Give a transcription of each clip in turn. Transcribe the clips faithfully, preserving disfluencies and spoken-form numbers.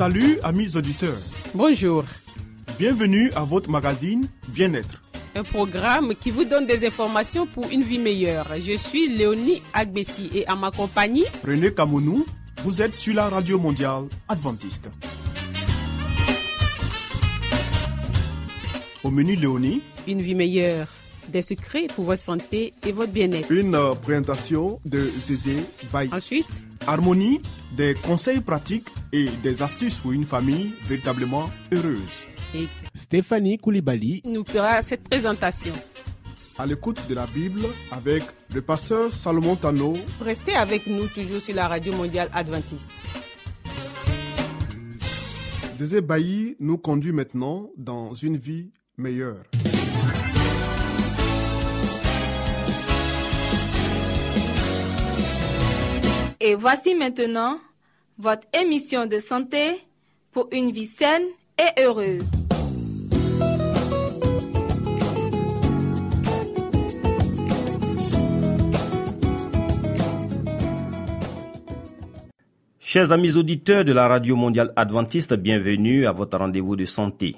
Salut amis auditeurs. Bonjour. Bienvenue à votre magazine Bien-être. Un programme qui vous donne des informations pour une vie meilleure. Je suis Léonie Agbessi et à ma compagnie, René Kamounou, vous êtes sur la radio mondiale adventiste. Au menu Léonie, une vie meilleure, des secrets pour votre santé et votre bien-être. Une euh, présentation de Zézé Baye. Ensuite, Harmonie, des conseils pratiques et des astuces pour une famille véritablement heureuse. Et Stéphanie Koulibaly nous fera cette présentation. À l'écoute de la Bible avec le pasteur Salomon Tano. Restez avec nous toujours sur la radio mondiale adventiste. Zézé Baye nous conduit maintenant dans une vie meilleure. Et voici maintenant votre émission de santé pour une vie saine et heureuse. Chers amis auditeurs de la Radio Mondiale Adventiste, bienvenue à votre rendez-vous de santé.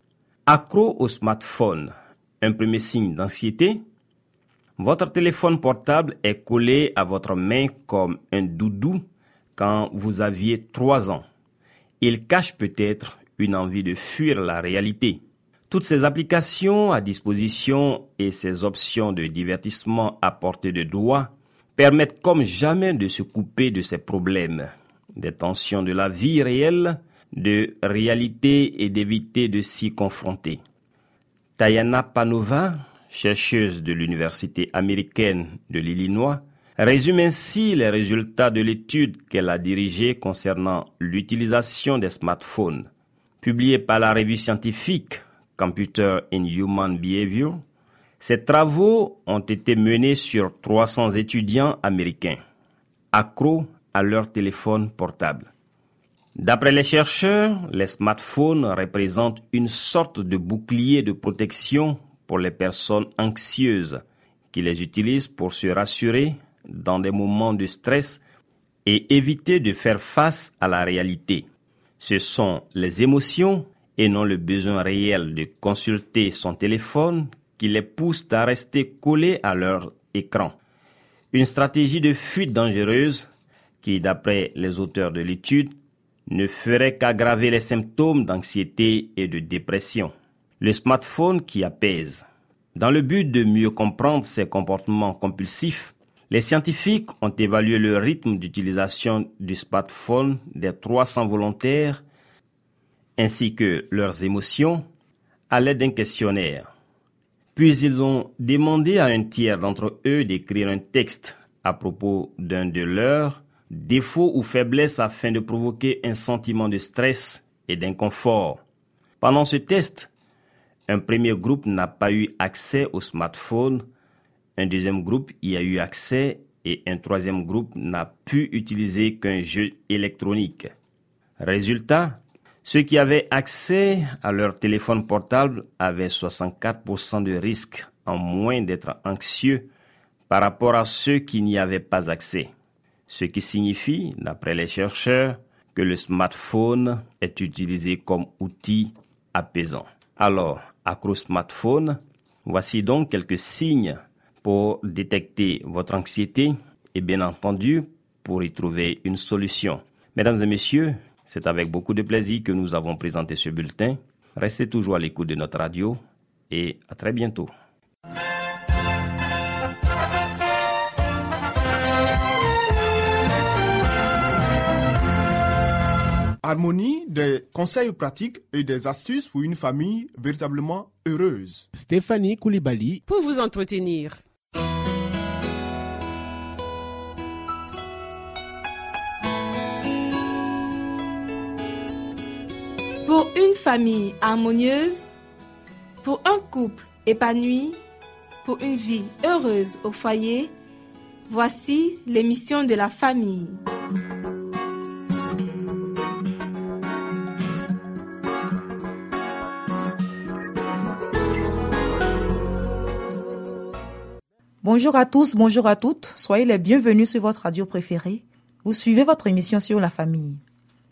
Accro au smartphone, un premier signe d'anxiété. Votre téléphone portable est collé à votre main comme un doudou quand vous aviez trois ans. Il cache peut-être une envie de fuir la réalité. Toutes ces applications à disposition et ces options de divertissement à portée de doigt permettent comme jamais de se couper de ces problèmes, des tensions de la vie réelle, de réalité et d'éviter de s'y confronter. Tayana Panova, chercheuse de l'Université américaine de l'Illinois, résume ainsi les résultats de l'étude qu'elle a dirigée concernant l'utilisation des smartphones. Publiée par la revue scientifique Computer in Human Behavior, ces travaux ont été menés sur trois cents étudiants américains, accros à leur téléphone portable. D'après les chercheurs, les smartphones représentent une sorte de bouclier de protection pour les personnes anxieuses qui les utilisent pour se rassurer dans des moments de stress et éviter de faire face à la réalité. Ce sont les émotions et non le besoin réel de consulter son téléphone qui les poussent à rester collés à leur écran. Une stratégie de fuite dangereuse qui, d'après les auteurs de l'étude, ne ferait qu'aggraver les symptômes d'anxiété et de dépression. Le smartphone qui apaise. Dans le but de mieux comprendre ces comportements compulsifs, les scientifiques ont évalué le rythme d'utilisation du smartphone des trois cents volontaires ainsi que leurs émotions à l'aide d'un questionnaire. Puis ils ont demandé à un tiers d'entre eux d'écrire un texte à propos d'un de leurs défauts ou faiblesses afin de provoquer un sentiment de stress et d'inconfort. Pendant ce test, un premier groupe n'a pas eu accès au smartphone, un deuxième groupe y a eu accès et un troisième groupe n'a pu utiliser qu'un jeu électronique. Résultat, ceux qui avaient accès à leur téléphone portable avaient soixante-quatre pour cent de risque en moins d'être anxieux par rapport à ceux qui n'y avaient pas accès. Ce qui signifie, d'après les chercheurs, que le smartphone est utilisé comme outil apaisant. Alors, accro smartphone, voici donc quelques signes pour détecter votre anxiété et bien entendu pour y trouver une solution. Mesdames et messieurs, c'est avec beaucoup de plaisir que nous avons présenté ce bulletin. Restez toujours à l'écoute de notre radio et à très bientôt. Harmonie, des conseils pratiques et des astuces pour une famille véritablement heureuse. Stéphanie Koulibaly Pour vous entretenir. Pour une famille harmonieuse, pour un couple épanoui, pour une vie heureuse au foyer, voici l'émission de la famille. Bonjour à tous, bonjour à toutes. Soyez les bienvenus sur votre radio préférée. Vous suivez votre émission sur la famille.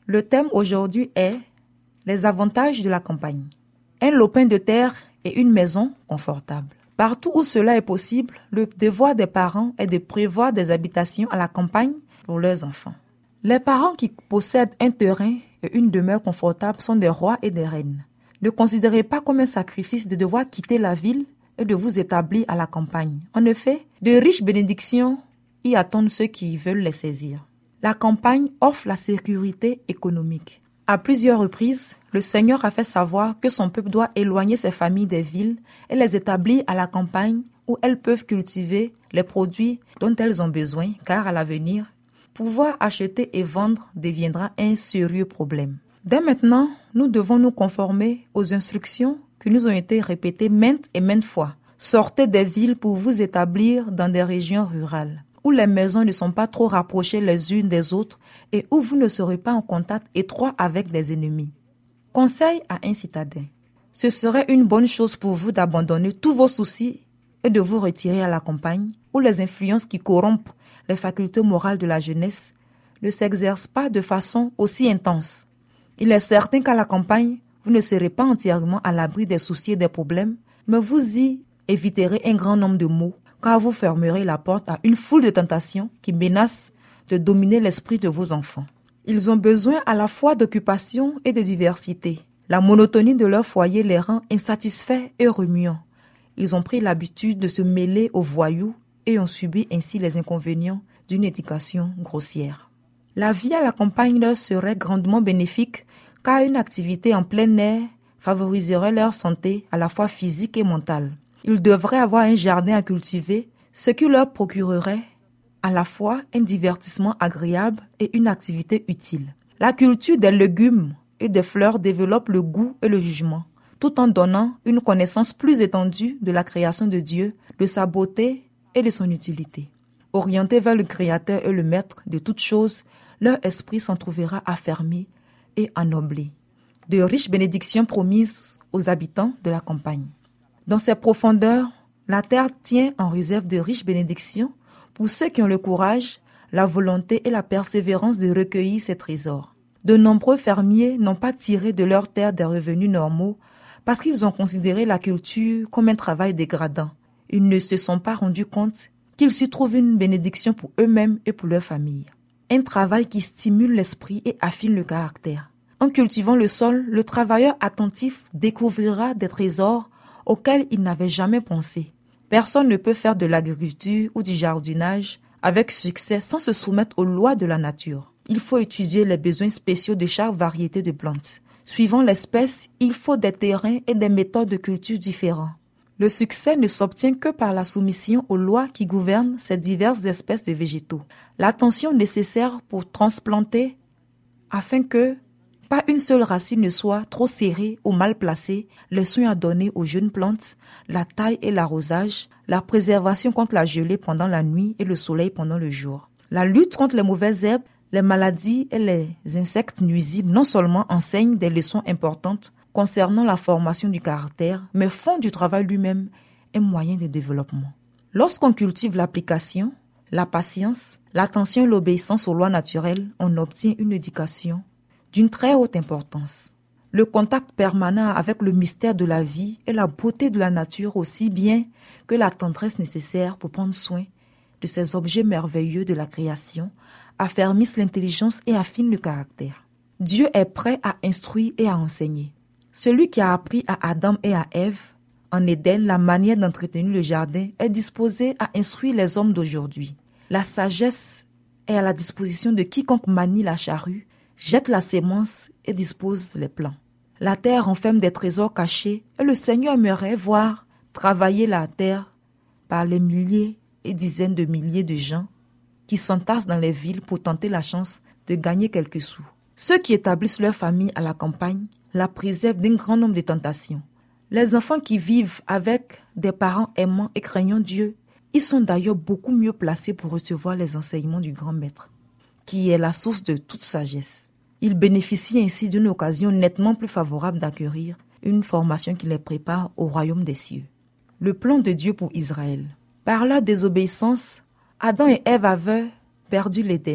Le thème aujourd'hui est les avantages de la campagne. Un lopin de terre et une maison confortable. Partout où cela est possible, le devoir des parents est de prévoir des habitations à la campagne pour leurs enfants. Les parents qui possèdent un terrain et une demeure confortable sont des rois et des reines. Ne considérez pas comme un sacrifice de devoir quitter la ville et de vous établir à la campagne. En effet, de riches bénédictions y attendent ceux qui veulent les saisir. La campagne offre la sécurité économique. À plusieurs reprises, le Seigneur a fait savoir que son peuple doit éloigner ses familles des villes et les établir à la campagne où elles peuvent cultiver les produits dont elles ont besoin, car à l'avenir, pouvoir acheter et vendre deviendra un sérieux problème. Dès maintenant, nous devons nous conformer aux instructions qui nous ont été répétées maintes et maintes fois. Sortez des villes pour vous établir dans des régions rurales, où les maisons ne sont pas trop rapprochées les unes des autres et où vous ne serez pas en contact étroit avec des ennemis. Conseil à un citadin. Ce serait une bonne chose pour vous d'abandonner tous vos soucis et de vous retirer à la campagne, où les influences qui corrompent les facultés morales de la jeunesse ne s'exercent pas de façon aussi intense. Il est certain qu'à la campagne, vous ne serez pas entièrement à l'abri des soucis et des problèmes, mais vous y éviterez un grand nombre de maux, car vous fermerez la porte à une foule de tentations qui menacent de dominer l'esprit de vos enfants. Ils ont besoin à la fois d'occupation et de diversité. La monotonie de leur foyer les rend insatisfaits et remuants. Ils ont pris l'habitude de se mêler aux voyous et ont subi ainsi les inconvénients d'une éducation grossière. La vie à la campagne leur serait grandement bénéfique car une activité en plein air favoriserait leur santé à la fois physique et mentale. Ils devraient avoir un jardin à cultiver, ce qui leur procurerait à la fois un divertissement agréable et une activité utile. La culture des légumes et des fleurs développe le goût et le jugement, tout en donnant une connaissance plus étendue de la création de Dieu, de sa beauté et de son utilité. Orientés vers le Créateur et le Maître de toutes choses, leur esprit s'en trouvera affermi et ennoblé. De riches bénédictions promises aux habitants de la campagne. Dans ses profondeurs, la terre tient en réserve de riches bénédictions pour ceux qui ont le courage, la volonté et la persévérance de recueillir ces trésors. De nombreux fermiers n'ont pas tiré de leur terre des revenus normaux parce qu'ils ont considéré la culture comme un travail dégradant. Ils ne se sont pas rendus compte qu'ils s'y trouvent une bénédiction pour eux-mêmes et pour leur famille. Un travail qui stimule l'esprit et affine le caractère. En cultivant le sol, le travailleur attentif découvrira des trésors auxquels il n'avait jamais pensé. Personne ne peut faire de l'agriculture ou du jardinage avec succès sans se soumettre aux lois de la nature. Il faut étudier les besoins spéciaux de chaque variété de plantes. Suivant l'espèce, il faut des terrains et des méthodes de culture différents. Le succès ne s'obtient que par la soumission aux lois qui gouvernent ces diverses espèces de végétaux. L'attention nécessaire pour transplanter afin que pas une seule racine ne soit trop serrée ou mal placée, les soins à donner aux jeunes plantes, la taille et l'arrosage, la préservation contre la gelée pendant la nuit et le soleil pendant le jour. La lutte contre les mauvaises herbes, les maladies et les insectes nuisibles non seulement enseignent des leçons importantes concernant la formation du caractère, mais font du travail lui-même un moyen de développement. Lorsqu'on cultive l'application, la patience, l'attention et l'obéissance aux lois naturelles, on obtient une éducation d'une très haute importance. Le contact permanent avec le mystère de la vie et la beauté de la nature aussi bien que la tendresse nécessaire pour prendre soin de ces objets merveilleux de la création affermissent l'intelligence et affinent le caractère. Dieu est prêt à instruire et à enseigner. Celui qui a appris à Adam et à Ève en Éden la manière d'entretenir le jardin est disposé à instruire les hommes d'aujourd'hui. La sagesse est à la disposition de quiconque manie la charrue, jette la sémence et dispose les plants. La terre renferme des trésors cachés et le Seigneur aimerait voir travailler la terre par les milliers et dizaines de milliers de gens qui s'entassent dans les villes pour tenter la chance de gagner quelques sous. Ceux qui établissent leur famille à la campagne la préservent d'un grand nombre de tentations. Les enfants qui vivent avec des parents aimants et craignant Dieu, ils sont d'ailleurs beaucoup mieux placés pour recevoir les enseignements du grand maître, qui est la source de toute sagesse. Ils bénéficient ainsi d'une occasion nettement plus favorable d'acquérir une formation qui les prépare au royaume des cieux. Le plan de Dieu pour Israël. Par leur désobéissance, Adam et Ève avaient perdu l'Éden.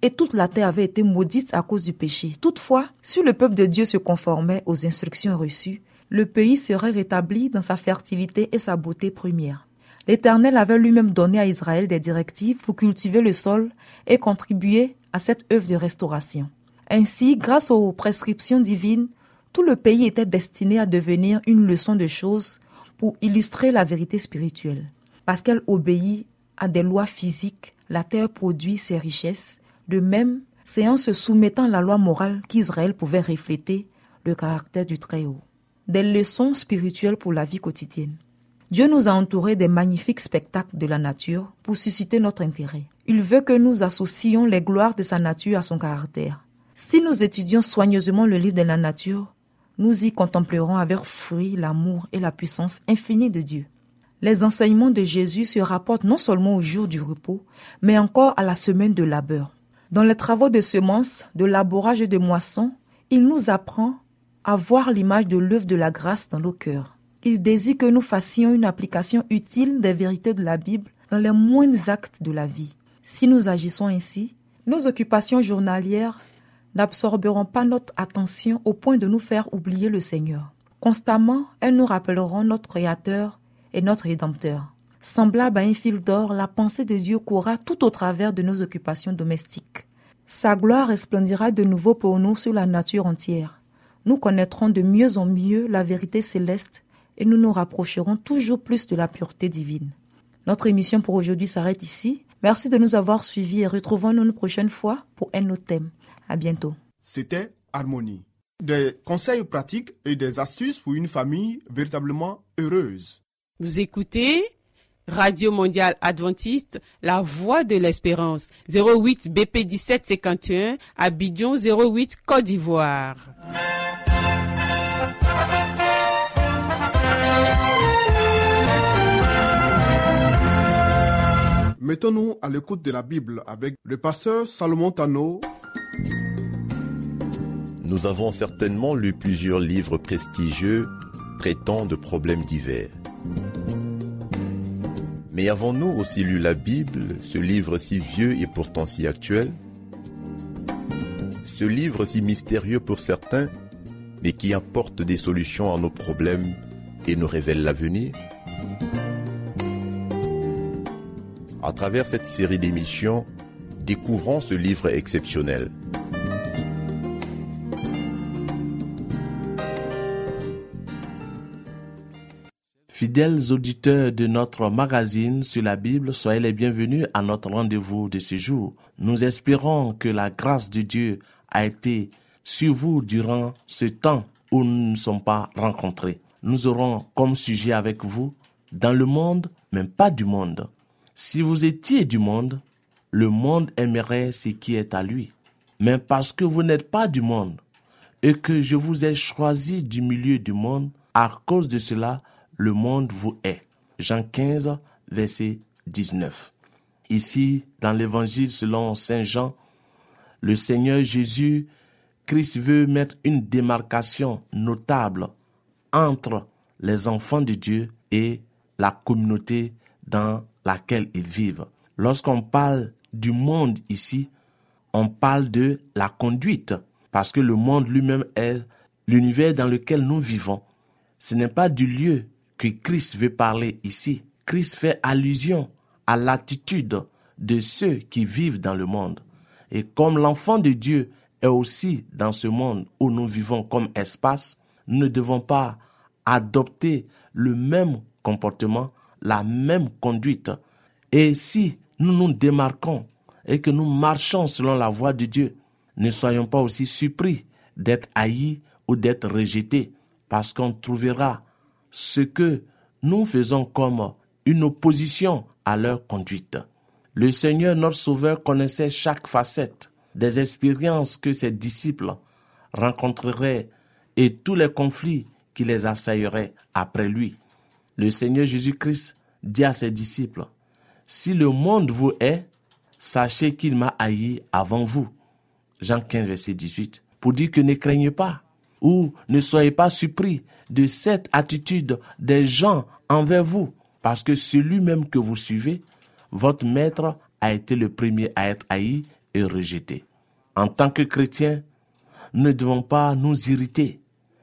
et toute la terre avait été maudite à cause du péché. Toutefois, si le peuple de Dieu se conformait aux instructions reçues, le pays serait rétabli dans sa fertilité et sa beauté première. L'Éternel avait lui-même donné à Israël des directives pour cultiver le sol et contribuer à cette œuvre de restauration. Ainsi, grâce aux prescriptions divines, tout le pays était destiné à devenir une leçon de choses pour illustrer la vérité spirituelle. Parce qu'elle obéit à des lois physiques, la terre produit ses richesses. De même, c'est en se soumettant à la loi morale qu'Israël pouvait refléter le caractère du Très-Haut. Des leçons spirituelles pour la vie quotidienne. Dieu nous a entourés des magnifiques spectacles de la nature pour susciter notre intérêt. Il veut que nous associons les gloires de sa nature à son caractère. Si nous étudions soigneusement le livre de la nature, nous y contemplerons avec fruit l'amour et la puissance infinie de Dieu. Les enseignements de Jésus se rapportent non seulement au jour du repos, mais encore à la semaine de labeur. Dans les travaux de semences, de labourage et de moisson, il nous apprend à voir l'image de l'œuvre de la grâce dans nos cœurs. Il désire que nous fassions une application utile des vérités de la Bible dans les moindres actes de la vie. Si nous agissons ainsi, nos occupations journalières n'absorberont pas notre attention au point de nous faire oublier le Seigneur. Constamment, elles nous rappelleront notre Créateur et notre Rédempteur. Semblable à un fil d'or, la pensée de Dieu courra tout au travers de nos occupations domestiques. Sa gloire resplendira de nouveau pour nous sur la nature entière. Nous connaîtrons de mieux en mieux la vérité céleste et nous nous rapprocherons toujours plus de la pureté divine. Notre émission pour aujourd'hui s'arrête ici. Merci de nous avoir suivis et retrouvons-nous une prochaine fois pour un autre thème. À bientôt. C'était Harmonie. Des conseils pratiques et des astuces pour une famille véritablement heureuse. Vous écoutez Radio Mondiale Adventiste, la voix de l'espérance, zéro huit B P dix-sept cinquante et un, Abidjan zéro huit, Côte d'Ivoire. Mettons-nous à l'écoute de la Bible avec le pasteur Salomon Tano. Nous avons certainement lu plusieurs livres prestigieux traitant de problèmes divers. Mais avons-nous aussi lu la Bible, ce livre si vieux et pourtant si actuel? Ce livre si mystérieux pour certains, mais qui apporte des solutions à nos problèmes et nous révèle l'avenir? À travers cette série d'émissions, découvrons ce livre exceptionnel. Fidèles auditeurs de notre magazine sur la Bible, soyez les bienvenus à notre rendez-vous de ce jour. Nous espérons que la grâce de Dieu a été sur vous durant ce temps où nous ne nous sommes pas rencontrés. Nous aurons comme sujet avec vous, dans le monde, mais pas du monde. Si vous étiez du monde, le monde aimerait ce qui est à lui. Mais parce que vous n'êtes pas du monde et que je vous ai choisi du milieu du monde, à cause de cela, le monde vous hait. Jean quinze, verset dix-neuf. Ici, dans l'évangile selon saint Jean, le Seigneur Jésus, Christ veut mettre une démarcation notable entre les enfants de Dieu et la communauté dans laquelle ils vivent. Lorsqu'on parle du monde ici, on parle de la conduite, parce que le monde lui-même est l'univers dans lequel nous vivons. Ce n'est pas du lieu que Christ veut parler ici. Christ fait allusion à l'attitude de ceux qui vivent dans le monde. Et comme l'enfant de Dieu est aussi dans ce monde où nous vivons comme espace, nous ne devons pas adopter le même comportement, la même conduite. Et si nous nous démarquons et que nous marchons selon la voie de Dieu, ne soyons pas aussi surpris d'être haïs ou d'être rejetés, parce qu'on trouvera ce que nous faisons comme une opposition à leur conduite. Le Seigneur, notre Sauveur, connaissait chaque facette des expériences que ses disciples rencontreraient et tous les conflits qui les assailleraient après lui. Le Seigneur Jésus-Christ dit à ses disciples, « Si le monde vous hait, sachez qu'il m'a haï avant vous. » Jean quinze, verset dix-huit. Pour dire que ne craignez pas ou ne soyez pas surpris de cette attitude des gens envers vous, parce que celui même que vous suivez, votre maître a été le premier à être haï et rejeté. En tant que chrétiens, nous ne devons pas nous irriter,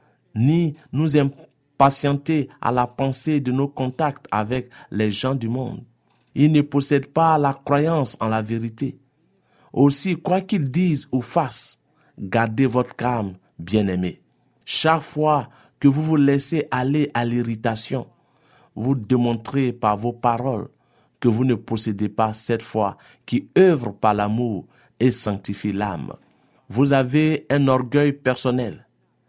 ni nous impatienter à la pensée de nos contacts avec les gens du monde. Ils ne possèdent pas la croyance en la vérité. Aussi, quoi qu'ils disent ou fassent, gardez votre calme, bien-aimés. Chaque fois que vous vous laissez aller à l'irritation, vous démontrez par vos paroles que vous ne possédez pas cette foi qui œuvre par l'amour et sanctifie l'âme. Vous avez un orgueil personnel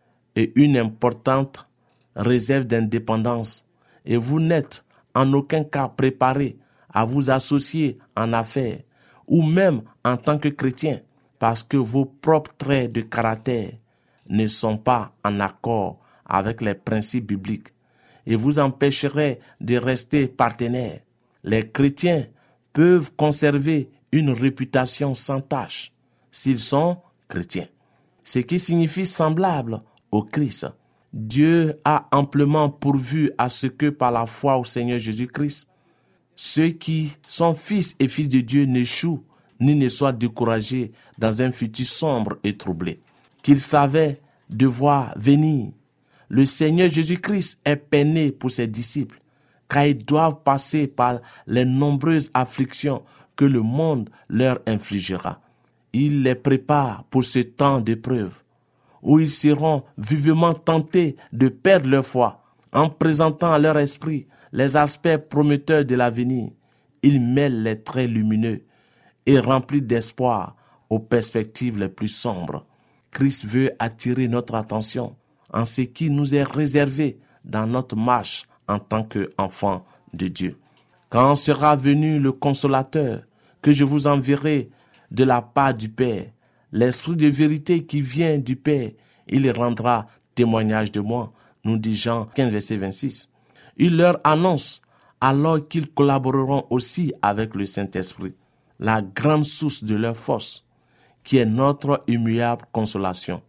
et une importante réserve d'indépendance et vous n'êtes en aucun cas préparé à vous associer en affaires ou même en tant que chrétien parce que vos propres traits de caractère ne sont pas en accord avec les principes bibliques et vous empêcherez de rester partenaires. Les chrétiens peuvent conserver une réputation sans tache s'ils sont chrétiens, ce qui signifie semblable au Christ. Dieu a amplement pourvu à ce que par la foi au Seigneur Jésus-Christ, ceux qui sont fils et filles de Dieu n'échouent ni ne soient découragés dans un futur sombre et troublé, qu'ils savaient devoir venir. Le Seigneur Jésus-Christ est peiné pour ses disciples, car ils doivent passer par les nombreuses afflictions que le monde leur infligera. Il les prépare pour ce temps d'épreuve, où ils seront vivement tentés de perdre leur foi, en présentant à leur esprit les aspects prometteurs de l'avenir. Il mêle les traits lumineux et remplis d'espoir aux perspectives les plus sombres. Christ veut attirer notre attention en ce qui nous est réservé dans notre marche en tant qu'enfants de Dieu. Quand sera venu le consolateur que je vous enverrai de la part du Père, l'esprit de vérité qui vient du Père, il rendra témoignage de moi, nous dit Jean quinze, verset vingt-six. Il leur annonce alors qu'ils collaboreront aussi avec le Saint-Esprit, la grande source de leur force, qui est notre immuable consolation.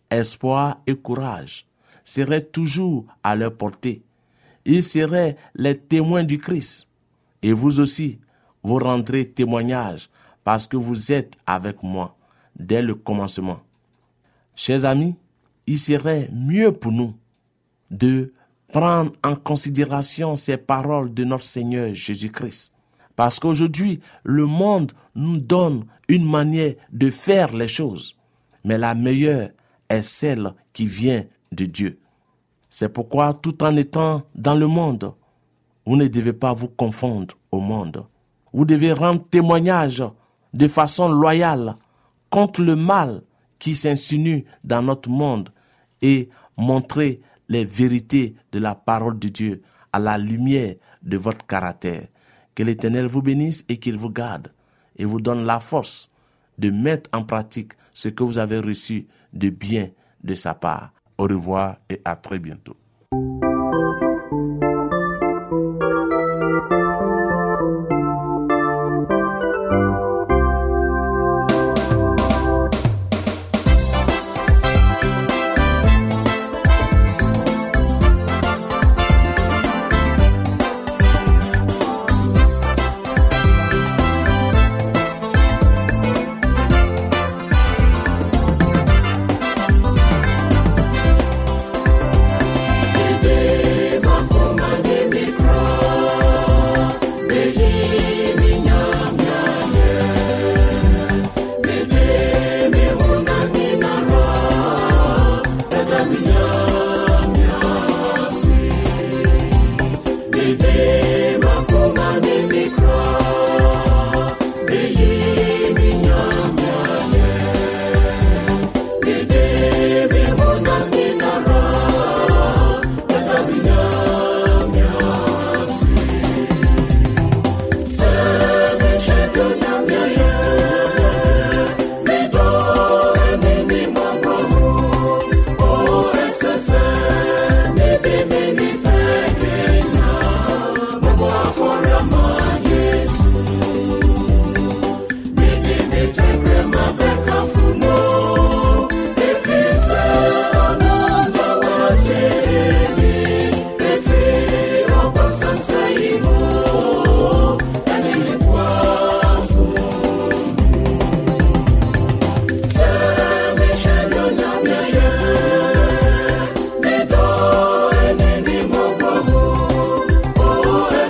Espoir et courage seraient toujours à leur portée. Ils seraient les témoins du Christ. Et vous aussi, vous rendrez témoignage parce que vous êtes avec moi dès le commencement. Chers amis, il serait mieux pour nous de prendre en considération ces paroles de notre Seigneur Jésus-Christ. Parce qu'aujourd'hui, le monde nous donne une manière de faire les choses. Mais la meilleure est celle qui vient de Dieu. C'est pourquoi, tout en étant dans le monde, vous ne devez pas vous confondre au monde. Vous devez rendre témoignage de façon loyale contre le mal qui s'insinue dans notre monde et montrer les vérités de la parole de Dieu à la lumière de votre caractère. Que l'Éternel vous bénisse et qu'il vous garde et vous donne la force de mettre en pratique ce que vous avez reçu de bien de sa part. Au revoir et à très bientôt.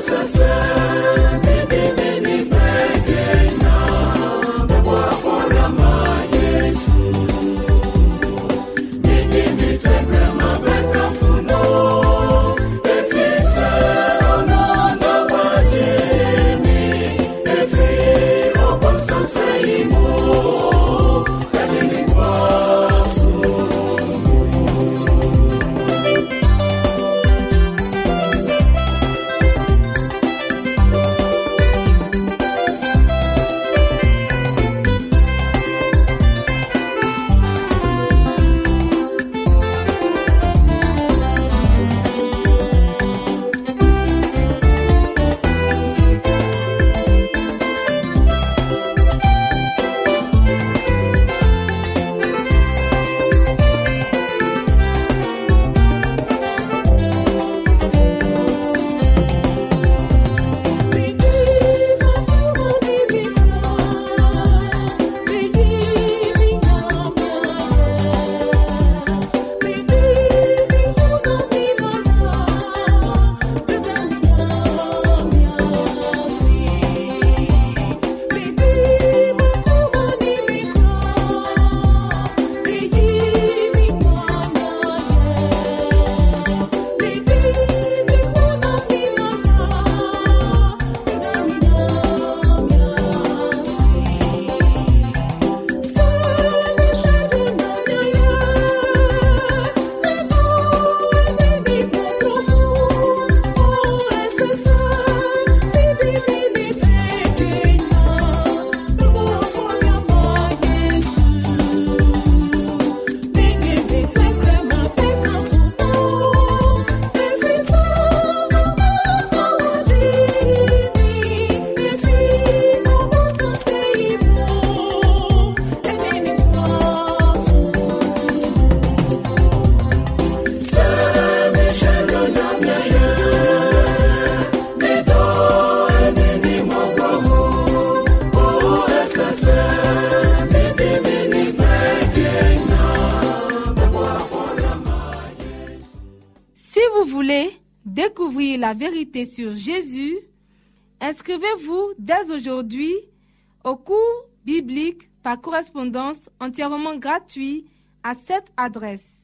Découvrir la vérité sur Jésus, inscrivez-vous dès aujourd'hui au cours biblique par correspondance entièrement gratuit à cette adresse.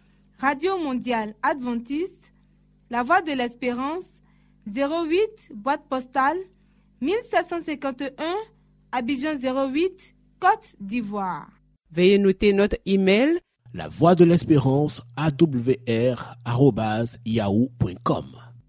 Radio Mondiale Adventiste, La Voix de l'Espérance, zéro huit, boîte postale, mille sept cent cinquante et un, Abidjan zéro huit, Côte d'Ivoire. Veuillez noter notre email. La Voix de l'Espérance, A W R arobase yahoo point com.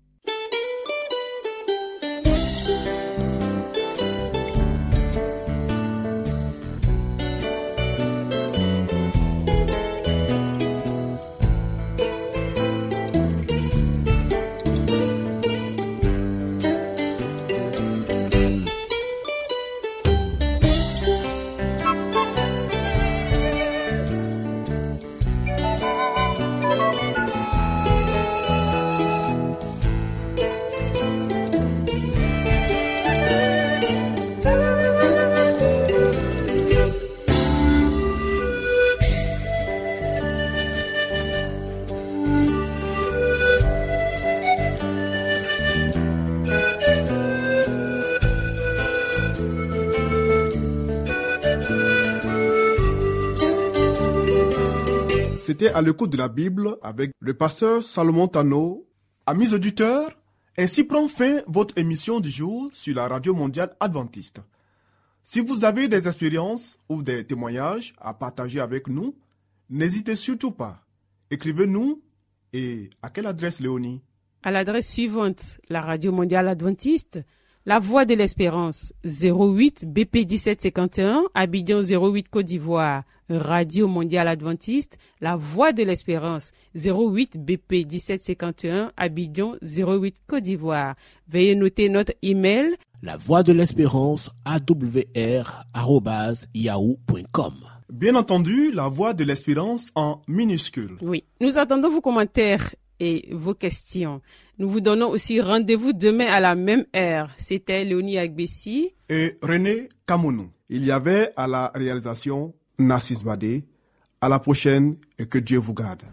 C'était à l'écoute de la Bible avec le pasteur Salomon Tano. Amis auditeurs, ainsi prend fin votre émission du jour sur la Radio Mondiale Adventiste. Si vous avez des expériences ou des témoignages à partager avec nous, n'hésitez surtout pas. Écrivez-nous et à quelle adresse, Léonie? À l'adresse suivante, la Radio Mondiale Adventiste, La Voix de l'Espérance, zéro huit B P dix-sept cinquante et un, Abidjan zéro huit Côte d'Ivoire. Radio Mondiale Adventiste, La Voix de l'Espérance, zéro huit B P dix-sept cinquante et un, Abidjan zéro huit Côte d'Ivoire. Veuillez noter notre email. La Voix de l'Espérance, A W R arobase yahoo point com. Bien entendu, La Voix de l'Espérance en minuscule. Oui, nous attendons vos commentaires et vos questions. Nous vous donnons aussi rendez-vous demain à la même heure. C'était Léonie Agbessi et René Kamounou. Il y avait à la réalisation Narcisse Badé. À la prochaine et que Dieu vous garde.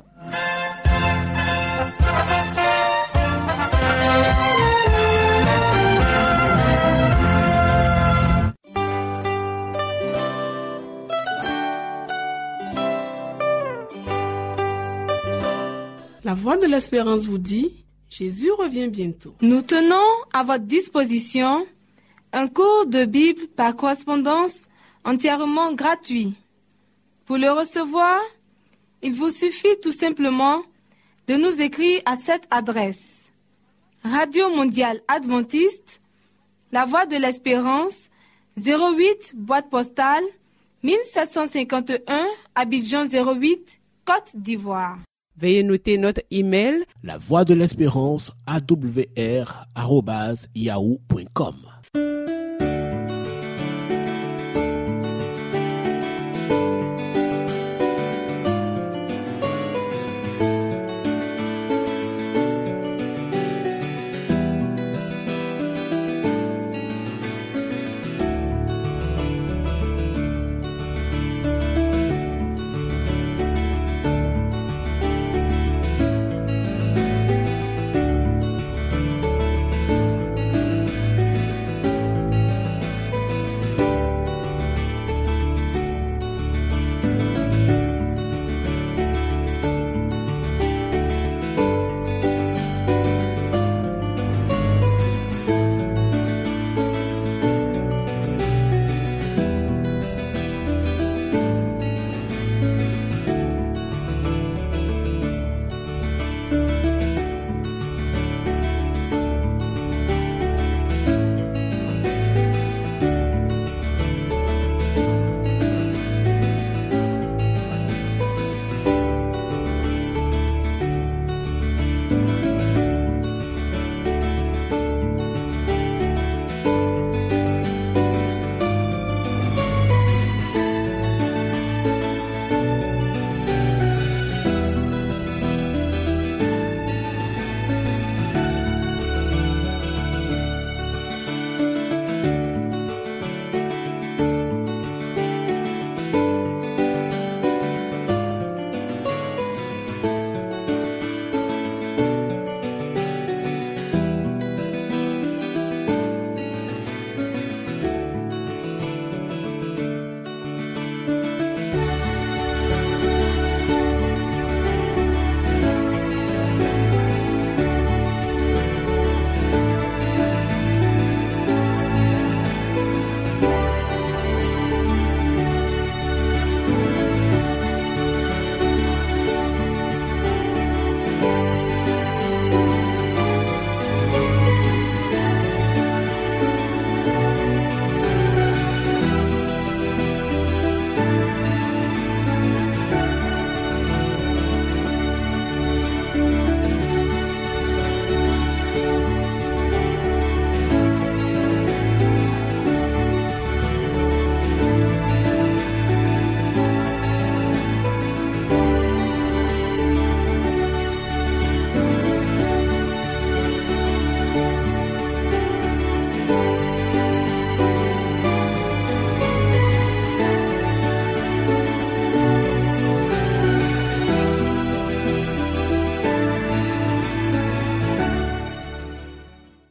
Voix de l'Espérance vous dit, Jésus revient bientôt. Nous tenons à votre disposition un cours de Bible par correspondance entièrement gratuit. Pour le recevoir, il vous suffit tout simplement de nous écrire à cette adresse. Radio Mondiale Adventiste, La Voix de l'Espérance, zéro huit, boîte postale, mille sept cent cinquante et un, Abidjan zéro huit, Côte d'Ivoire. Veuillez noter notre email La Voix de l'Espérance A W R arobase yahoo point com.